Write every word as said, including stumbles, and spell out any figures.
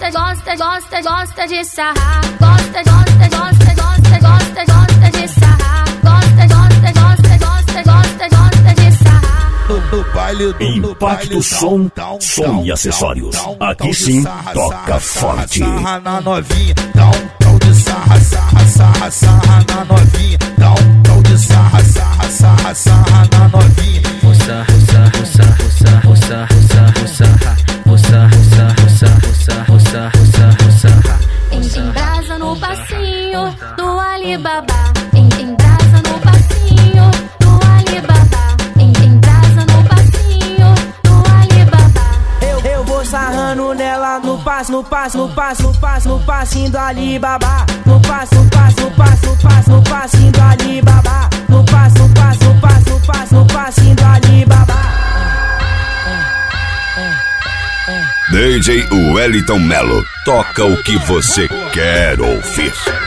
gosta, gosta, gosta, gosta de sarrar. Gosta, gosta, gosta, gosta, gosta, gosta de sarrar. Gosta, gosta, gosta, gosta, gosta, gosta de sarrar. No baile do Impacto Som, som e acessórios. Aqui sim, toca forte. Sarra na novinha, dá um tal de sarra, sarra, sarra, sarra na novinha. Dá um tal de sarra, sarra, sarra, sarra na novinha. Roça, roça, roça, roça, roça, roça, roça, roça, roça, roça, roça, roça, roça, roça. Em brasa no passinho do Alibaba. Em em brasa no passinho do Alibaba. Em em brasa no passinho do Alibaba. Eu, eu vou sarrando nela no passo, no passo, no passo, no passo, no passinho do Alibaba. No passo, no passo, no passo, no passo, no passinho do Alibaba. No passo, no passo, no passo, no passo, no passinho do Alibaba. D J Wellington Melo, toca o que você quer ouvir.